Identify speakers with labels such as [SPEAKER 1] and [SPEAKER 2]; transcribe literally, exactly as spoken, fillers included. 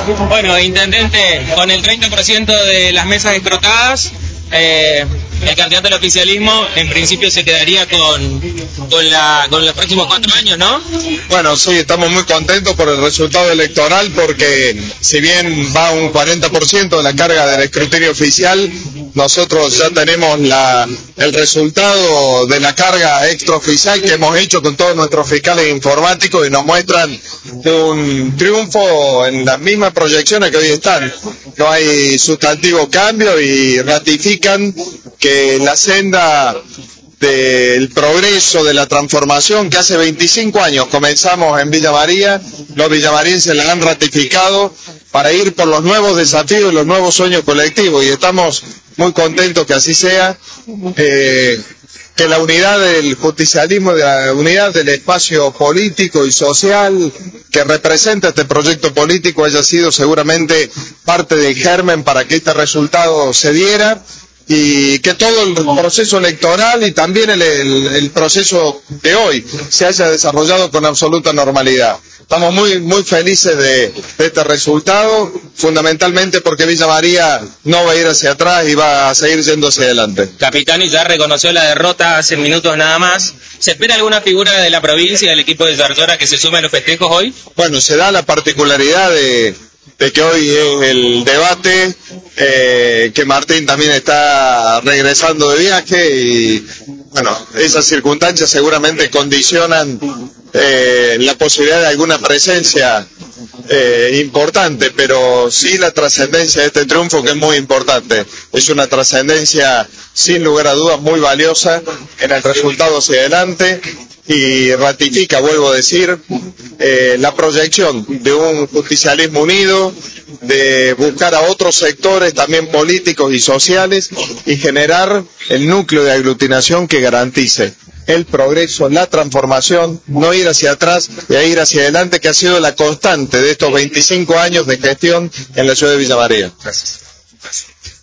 [SPEAKER 1] Bueno, intendente, con el treinta por ciento de las mesas escrutadas, eh, el candidato del oficialismo en principio se quedaría con, con, la, con los próximos cuatro años, ¿no?
[SPEAKER 2] Bueno, sí, estamos muy contentos por el resultado electoral porque si bien va un cuarenta por ciento de la carga del escrutinio oficial, nosotros ya tenemos la, el resultado de la carga extraoficial que hemos hecho con todos nuestros fiscales informáticos y nos muestran un triunfo en las mismas proyecciones que hoy están. No hay sustantivo cambio y ratifican que la senda del progreso, de la transformación que hace veinticinco años comenzamos en Villa María, los villamarienses la han ratificado para ir por los nuevos desafíos y los nuevos sueños colectivos, y estamos muy contentos que así sea, eh, que la unidad del justicialismo, de la unidad del espacio político y social que representa este proyecto político haya sido seguramente parte del germen para que este resultado se diera, y que todo el proceso electoral y también el, el, el proceso de hoy se haya desarrollado con absoluta normalidad. Estamos muy muy felices de, de este resultado, fundamentalmente porque Villa María no va a ir hacia atrás y va a seguir yendo hacia adelante.
[SPEAKER 1] Capitani ya reconoció la derrota hace minutos nada más. ¿Se espera alguna figura de la provincia, del equipo de Zarzuela, que se sume a los festejos hoy?
[SPEAKER 2] Bueno, se da la particularidad de... de que hoy es el debate, eh, que Martín también está regresando de viaje y bueno, esas circunstancias seguramente condicionan eh, la posibilidad de alguna presencia eh, importante, pero sí la trascendencia de este triunfo, que es muy importante, es una trascendencia sin lugar a dudas muy valiosa en el resultado hacia adelante y ratifica, vuelvo a decir, eh, la proyección de un justicialismo unido, de buscar a otros sectores también políticos y sociales y generar el núcleo de aglutinación que garantice el progreso, la transformación, no ir hacia atrás y a ir hacia adelante, que ha sido la constante de estos veinticinco años de gestión en la ciudad de Villa María.
[SPEAKER 1] Gracias. Gracias.